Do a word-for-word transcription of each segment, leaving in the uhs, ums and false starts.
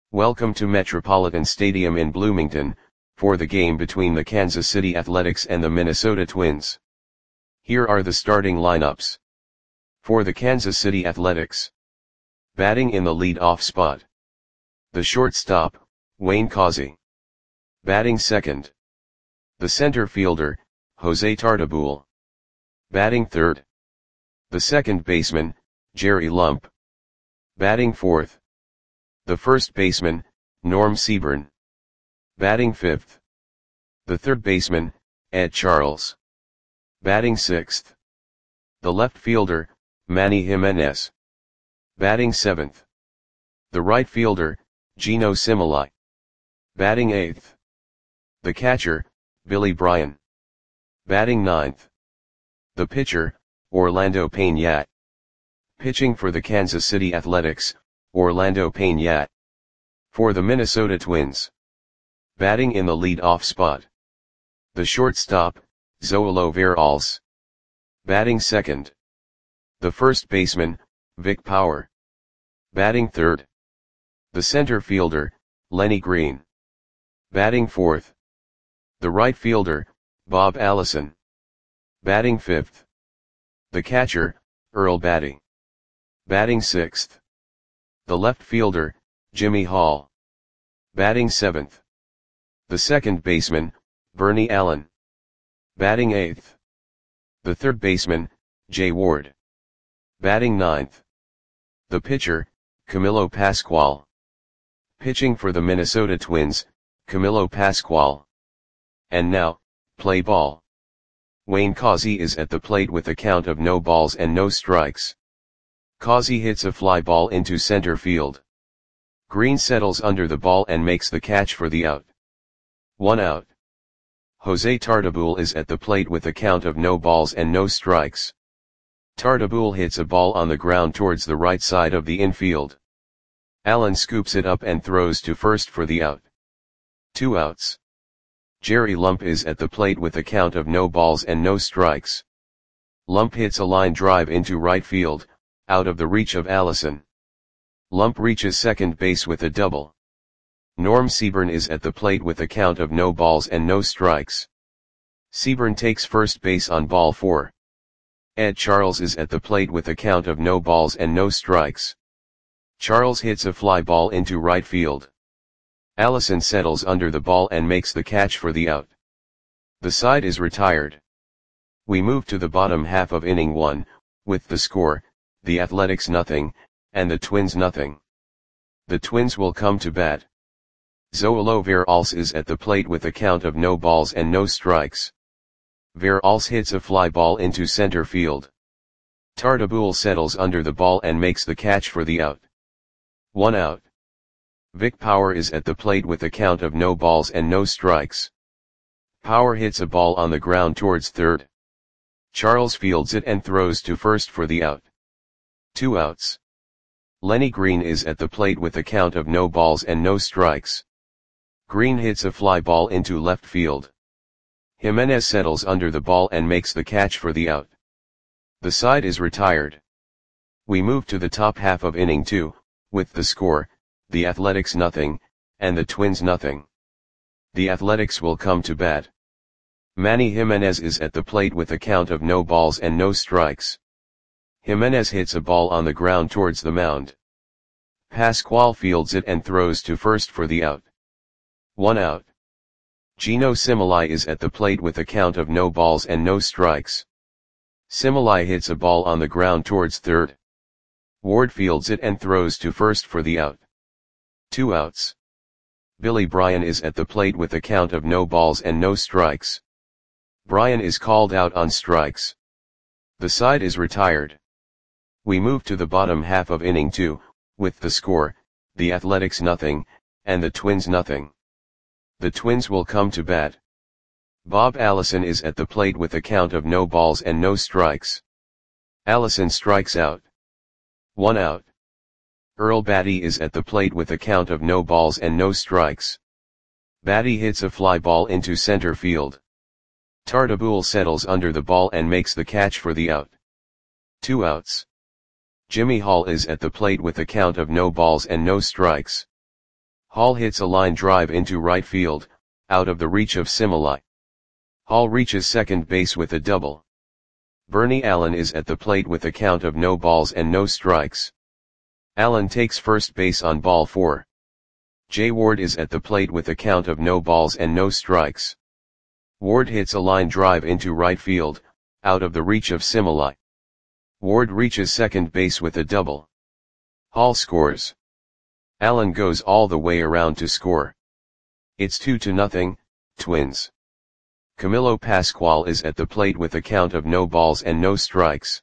Welcome to Metropolitan Stadium in Bloomington, for the game between the Kansas City Athletics and the Minnesota Twins. Here are the starting lineups. For the Kansas City Athletics. Batting in the lead-off spot. The shortstop, Wayne Causey. Batting second. The center fielder, Jose Tartabull. Batting third. The second baseman, Jerry Lump. Batting fourth. The first baseman, Norm Seaburn. Batting fifth. The third baseman, Ed Charles. Batting sixth. The left fielder, Manny Jimenez. Batting seventh. The right fielder, Geno Similai. Batting eighth. The catcher, Billy Bryan. Batting ninth. The pitcher, Orlando Payne. Pitching for the Kansas City Athletics, Orlando Payne. For the Minnesota Twins. Batting in the lead-off spot. The shortstop, Zoilo Veralles. Batting second. The first baseman, Vic Power. Batting third. The center fielder, Lenny Green. Batting fourth. The right fielder, Bob Allison. Batting fifth. The catcher, Earl Batty. Batting sixth. The left fielder, Jimmy Hall. Batting seventh. The second baseman, Bernie Allen. Batting eighth. The third baseman, Jay Ward. Batting ninth. The pitcher, Camilo Pascual. Pitching for the Minnesota Twins, Camilo Pascual. And now, play ball. Wayne Causey is at the plate with a count of no balls and no strikes. Causey hits a fly ball into center field. Green settles under the ball and makes the catch for the out. One out. Jose Tartabull is at the plate with a count of no balls and no strikes. Tartabull hits a ball on the ground towards the right side of the infield. Allen scoops it up and throws to first for the out. Two outs. Jerry Lump is at the plate with a count of no balls and no strikes. Lump hits a line drive into right field, out of the reach of Allison. Lump reaches second base with a double. Norm Seaburn is at the plate with a count of no balls and no strikes. Seaburn takes first base on ball four. Ed Charles is at the plate with a count of no balls and no strikes. Charles hits a fly ball into right field. Allison settles under the ball and makes the catch for the out. The side is retired. We move to the bottom half of inning one, with the score, the Athletics nothing, and the Twins nothing. The Twins will come to bat. Zoilo Veralles is at the plate with a count of no balls and no strikes. Veralles hits a fly ball into center field. Tartabull settles under the ball and makes the catch for the out. One out. Vic Power is at the plate with a count of no balls and no strikes. Power hits a ball on the ground towards third. Charles fields it and throws to first for the out. Two outs. Lenny Green is at the plate with a count of no balls and no strikes. Green hits a fly ball into left field. Jimenez settles under the ball and makes the catch for the out. The side is retired. We move to the top half of inning two, with the score, the Athletics nothing, and the Twins nothing. The Athletics will come to bat. Manny Jimenez is at the plate with a count of no balls and no strikes. Jimenez hits a ball on the ground towards the mound. Pascual fields it and throws to first for the out. One out. Geno Similai is at the plate with a count of no balls and no strikes. Similai hits a ball on the ground towards third. Ward fields it and throws to first for the out. Two outs. Billy Bryan is at the plate with a count of no balls and no strikes. Bryan is called out on strikes. The side is retired. We move to the bottom half of inning two, with the score, the Athletics nothing, and the Twins nothing. The Twins will come to bat. Bob Allison is at the plate with a count of no balls and no strikes. Allison strikes out. One out. Earl Batty is at the plate with a count of no balls and no strikes. Batty hits a fly ball into center field. Tartabull settles under the ball and makes the catch for the out. Two outs. Jimmy Hall is at the plate with a count of no balls and no strikes. Hall hits a line drive into right field, out of the reach of Similai. Hall reaches second base with a double. Bernie Allen is at the plate with a count of no balls and no strikes. Allen takes first base on ball four. Jay Ward is at the plate with a count of no balls and no strikes. Ward hits a line drive into right field, out of the reach of Similai. Ward reaches second base with a double. Hall scores. Allen goes all the way around to score. It's two to nothing, Twins. Camilo Pascual is at the plate with a count of no balls and no strikes.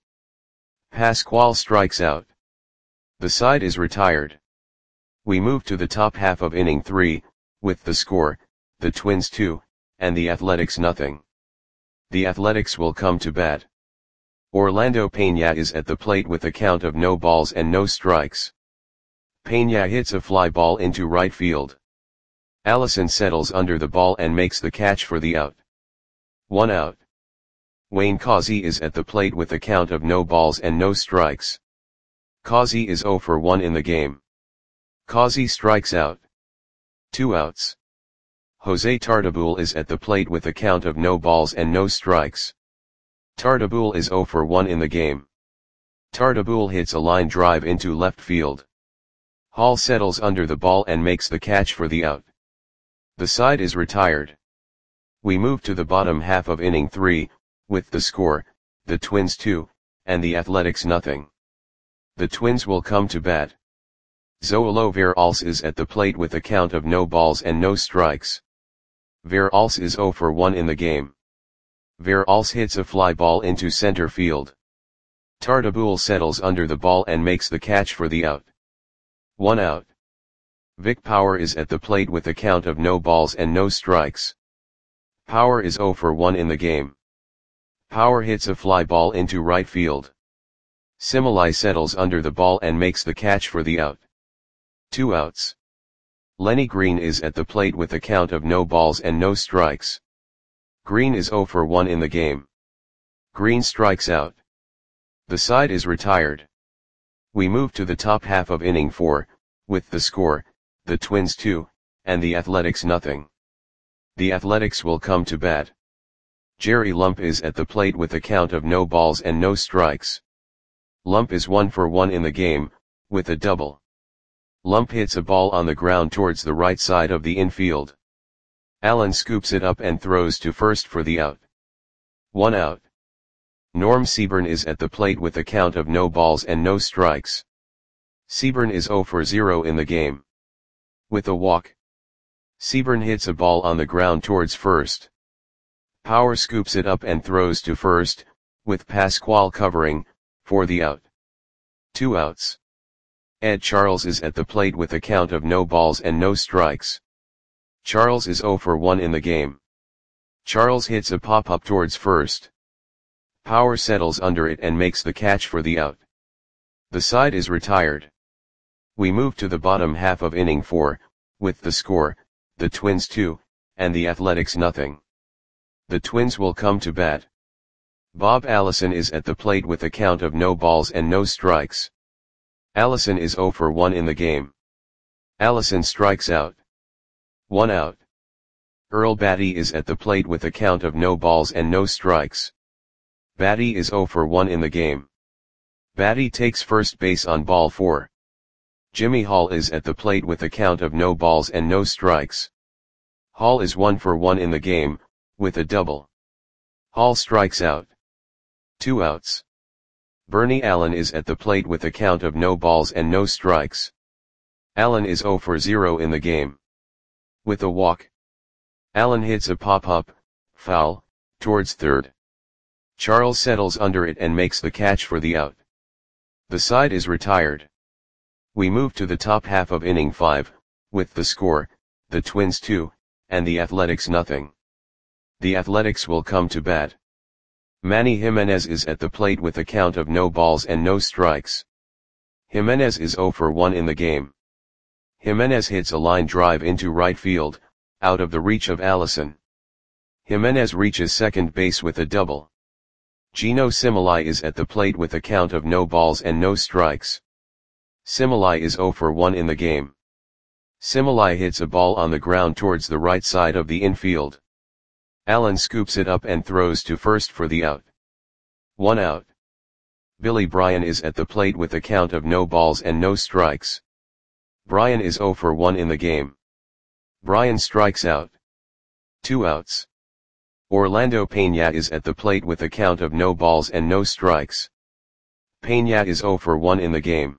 Pascual strikes out. The side is retired. We move to the top half of inning three, with the score, the Twins two, and the Athletics nothing. The Athletics will come to bat. Orlando Peña is at the plate with a count of no balls and no strikes. Peña hits a fly ball into right field. Allison settles under the ball and makes the catch for the out. One out. Wayne Causey is at the plate with a count of no balls and no strikes. Causey is zero for one in the game. Causey strikes out. Two outs. Jose Tartabull is at the plate with a count of no balls and no strikes. Tartabull is zero for one in the game. Tartabull hits a line drive into left field. Hall settles under the ball and makes the catch for the out. The side is retired. We move to the bottom half of inning three, with the score, the Twins two, and the Athletics nothing. The Twins will come to bat. Zoilo Veralles is at the plate with a count of no balls and no strikes. Veralles is zero for one in the game. Veralles hits a fly ball into center field. Tartabull settles under the ball and makes the catch for the out. One out. Vic Power is at the plate with a count of no balls and no strikes. Power is zero for one in the game. Power hits a fly ball into right field. Similai settles under the ball and makes the catch for the out. Two outs. Lenny Green is at the plate with a count of no balls and no strikes. Green is zero for one in the game. Green strikes out. The side is retired. We move to the top half of inning four, with the score, the Twins two, and the Athletics nothing. The Athletics will come to bat. Jerry Lump is at the plate with a count of no balls and no strikes. Lump is one for one in the game, with a double. Lump hits a ball on the ground towards the right side of the infield. Allen scoops it up and throws to first for the out. One out. Norm Seaburn is at the plate with a count of no balls and no strikes. Seaburn is zero for zero in the game. With a walk. Seaburn hits a ball on the ground towards first. Power scoops it up and throws to first, with Pascual covering, for the out. Two outs. Ed Charles is at the plate with a count of no balls and no strikes. Charles is zero for one in the game. Charles hits a pop-up towards first. Power settles under it and makes the catch for the out. The side is retired. We move to the bottom half of inning four, with the score, the Twins two, and the Athletics nothing. The Twins will come to bat. Bob Allison is at the plate with a count of no balls and no strikes. Allison is zero for one in the game. Allison strikes out. One out. Earl Batty is at the plate with a count of no balls and no strikes. Batty is zero for one in the game. Batty takes first base on ball four. Jimmy Hall is at the plate with a count of no balls and no strikes. Hall is one for one in the game, with a double. Hall strikes out. Two outs. Bernie Allen is at the plate with a count of no balls and no strikes. Allen is zero for zero in the game. With a walk. Allen hits a pop-up, foul, towards third. Charles settles under it and makes the catch for the out. The side is retired. We move to the top half of inning five, with the score, the Twins two, and the Athletics nothing. The Athletics will come to bat. Manny Jimenez is at the plate with a count of no balls and no strikes. Jimenez is zero for one in the game. Jimenez hits a line drive into right field, out of the reach of Allison. Jimenez reaches second base with a double. Gino Similai is at the plate with a count of no balls and no strikes. Similai is zero for one in the game. Similai hits a ball on the ground towards the right side of the infield. Allen scoops it up and throws to first for the out. One out. Billy Bryan is at the plate with a count of no balls and no strikes. Bryan is zero for one in the game. Bryan strikes out. Two outs. Orlando Peña is at the plate with a count of no balls and no strikes. Peña is zero for one in the game.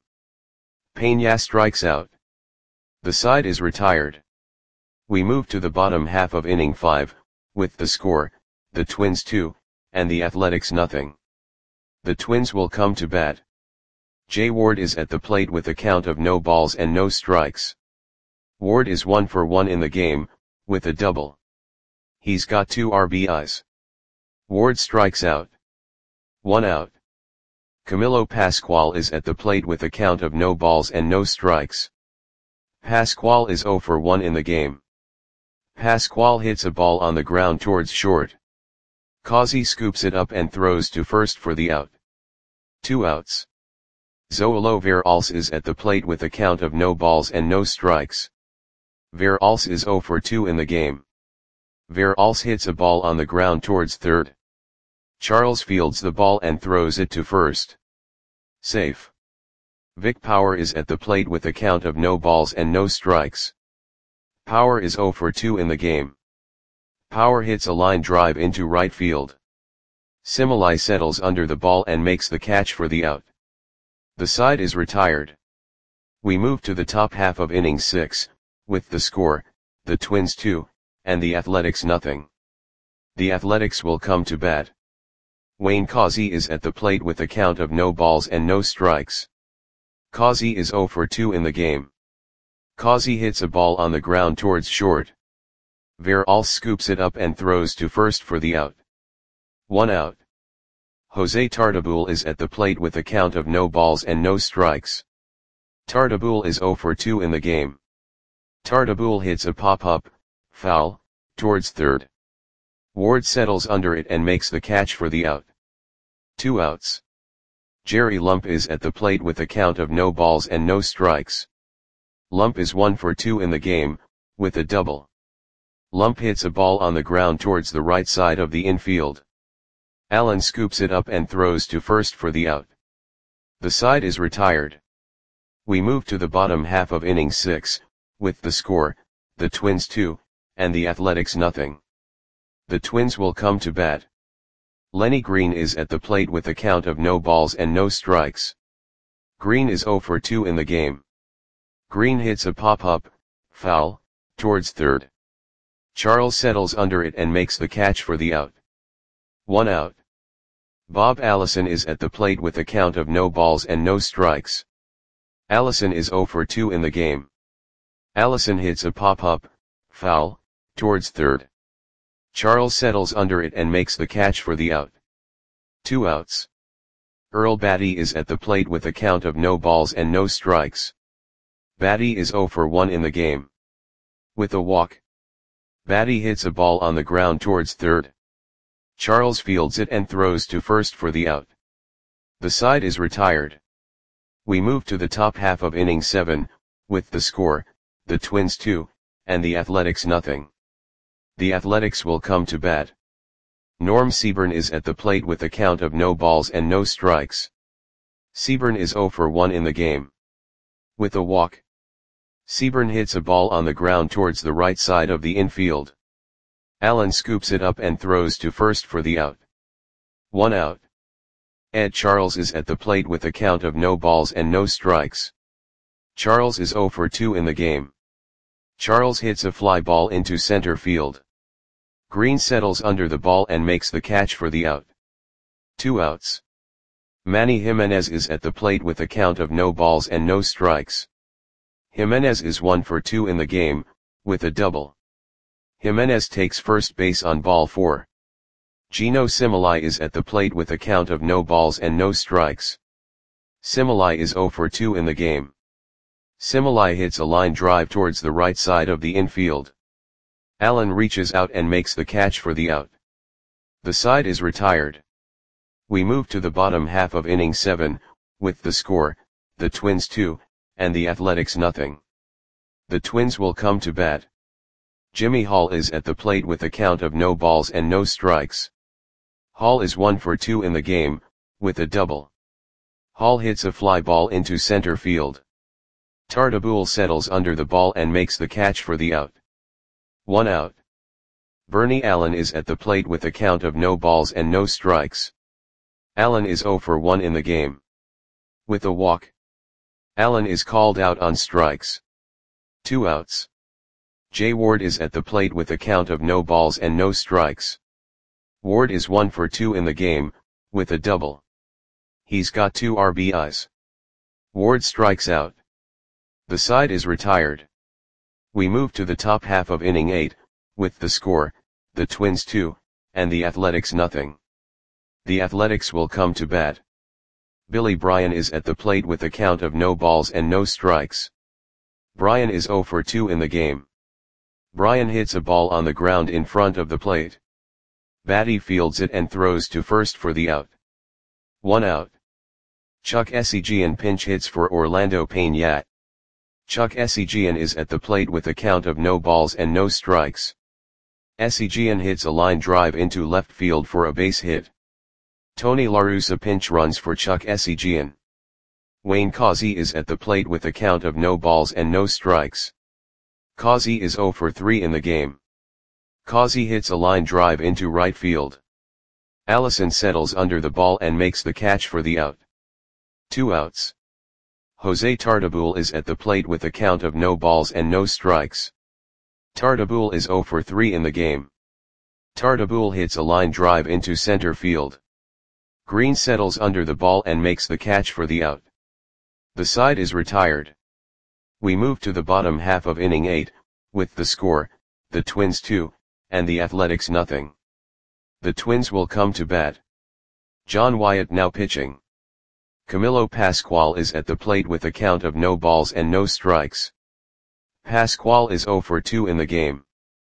Peña strikes out. The side is retired. We move to the bottom half of inning five, with the score, the Twins two, and the Athletics nothing. The Twins will come to bat. Jay Ward is at the plate with a count of no balls and no strikes. Ward is one for one in the game, with a double. He's got two R B Is. Ward strikes out. One out. Camilo Pascual is at the plate with a count of no balls and no strikes. Pascual is zero for one in the game. Pascual hits a ball on the ground towards short. Causey scoops it up and throws to first for the out. Two outs. Zoilo Veralce is at the plate with a count of no balls and no strikes. Veralce is zero for two in the game. Veralce hits a ball on the ground towards third. Charles fields the ball and throws it to first. Safe. Vic Power is at the plate with a count of no balls and no strikes. Power is zero for two in the game. Power hits a line drive into right field. Similai settles under the ball and makes the catch for the out. The side is retired. We move to the top half of inning six, with the score, the Twins two, and the Athletics nothing. The Athletics will come to bat. Wayne Causey is at the plate with a count of no balls and no strikes. Causey is zero for two in the game. Causey hits a ball on the ground towards short. Veralce scoops it up and throws to first for the out. One out. Jose Tartabull is at the plate with a count of no balls and no strikes. Tartabull is zero for two in the game. Tartabull hits a pop-up, foul, towards third. Ward settles under it and makes the catch for the out. Two outs. Jerry Lump is at the plate with a count of no balls and no strikes. Lump is one for two in the game, with a double. Lump hits a ball on the ground towards the right side of the infield. Allen scoops it up and throws to first for the out. The side is retired. We move to the bottom half of inning six, with the score, the Twins two, and the Athletics nothing. The Twins will come to bat. Lenny Green is at the plate with a count of no balls and no strikes. Green is zero for two in the game. Green hits a pop-up, foul, towards third. Charles settles under it and makes the catch for the out. One out. Bob Allison is at the plate with a count of no balls and no strikes. Allison is zero for two in the game. Allison hits a pop-up, foul, towards third. Charles settles under it and makes the catch for the out. Two outs. Earl Batty is at the plate with a count of no balls and no strikes. Batty is zero for one in the game. With a walk. Batty hits a ball on the ground towards third. Charles fields it and throws to first for the out. The side is retired. We move to the top half of inning seven, with the score, the Twins two, and the Athletics nothing. The Athletics will come to bat. Norm Seaburn is at the plate with a count of no balls and no strikes. Seaburn is zero for one in the game. With a walk. Seaburn hits a ball on the ground towards the right side of the infield. Allen scoops it up and throws to first for the out. One out. Ed Charles is at the plate with a count of no balls and no strikes. Charles is zero for two in the game. Charles hits a fly ball into center field. Green settles under the ball and makes the catch for the out. Two outs. Manny Jimenez is at the plate with a count of no balls and no strikes. Jimenez is one for two in the game, with a double. Jimenez takes first base on ball four. Gino Similai is at the plate with a count of no balls and no strikes. Similai is zero for two in the game. Similai hits a line drive towards the right side of the infield. Allen reaches out and makes the catch for the out. The side is retired. We move to the bottom half of inning seven, with the score, the Twins two, and the Athletics nothing. The Twins will come to bat. Jimmy Hall is at the plate with a count of no balls and no strikes. Hall is one for two in the game, with a double. Hall hits a fly ball into center field. Tartabull settles under the ball and makes the catch for the out. One out. Bernie Allen is at the plate with a count of no balls and no strikes. Allen is zero for one in the game. With a walk. Allen is called out on strikes. Two outs. Jay Ward is at the plate with a count of no balls and no strikes. Ward is one for two in the game, with a double. He's got two R B Is. Ward strikes out. The side is retired. We move to the top half of inning eight, with the score, the Twins two, and the Athletics nothing. The Athletics will come to bat. Billy Bryan is at the plate with a count of no balls and no strikes. Bryan is zero for two in the game. Bryan hits a ball on the ground in front of the plate. Batty fields it and throws to first for the out. One out. Chuck Essegian pinch hits for Orlando Peña. Chuck Essegian is at the plate with a count of no balls and no strikes. Essegian hits a line drive into left field for a base hit. Tony La Russa pinch runs for Chuck Essegian. Wayne Causey is at the plate with a count of no balls and no strikes. Causey is zero for three in the game. Causey hits a line drive into right field. Allison settles under the ball and makes the catch for the out. Two outs. Jose Tartabull is at the plate with a count of no balls and no strikes. Tartabull is zero for three in the game. Tartabull hits a line drive into center field. Green settles under the ball and makes the catch for the out. The side is retired. We move to the bottom half of inning eight, with the score, the Twins two, and the Athletics nothing. The Twins will come to bat. John Wyatt now pitching. Camilo Pascual is at the plate with a count of no balls and no strikes. Pascual is zero for two in the game.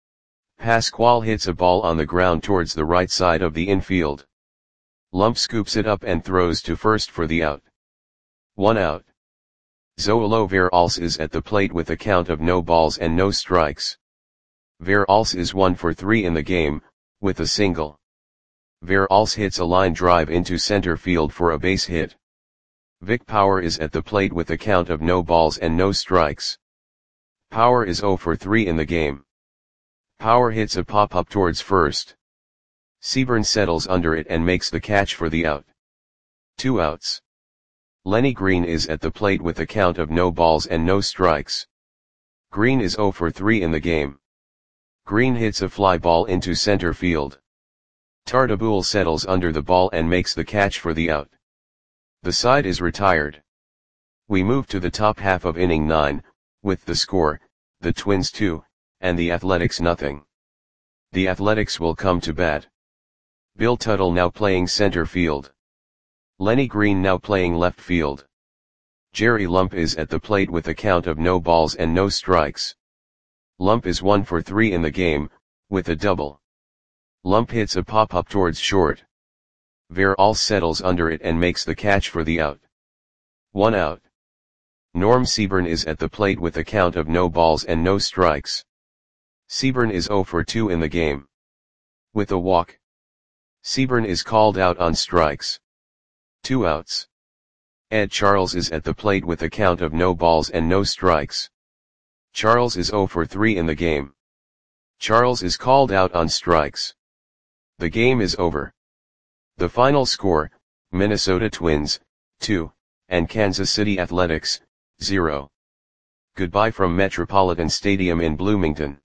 Pascual hits a ball on the ground towards the right side of the infield. Lump scoops it up and throws to first for the out. One out. Zoilo Veralce is at the plate with a count of no balls and no strikes. Veralce is one for three in the game, with a single. Veralce hits a line drive into center field for a base hit. Vic Power is at the plate with a count of no balls and no strikes. Power is zero for three in the game. Power hits a pop-up towards first. Seaburn settles under it and makes the catch for the out. Two outs. Lenny Green is at the plate with a count of no balls and no strikes. Green is zero for three in the game. Green hits a fly ball into center field. Tartabull settles under the ball and makes the catch for the out. The side is retired. We move to the top half of inning nine, with the score, the Twins two, and the Athletics nothing. The Athletics will come to bat. Bill Tuttle now playing center field. Lenny Green now playing left field. Jerry Lump is at the plate with a count of no balls and no strikes. Lump is one for three in the game, with a double. Lump hits a pop-up towards short. Veralce settles under it and makes the catch for the out. One out. Norm Seaburn is at the plate with a count of no balls and no strikes. Seaburn is zero for two in the game. With a walk. Seaburn is called out on strikes. Two outs. Ed Charles is at the plate with a count of no balls and no strikes. Charles is zero for three in the game. Charles is called out on strikes. The game is over. The final score, Minnesota Twins, two, and Kansas City Athletics, zero. Goodbye from Metropolitan Stadium in Bloomington.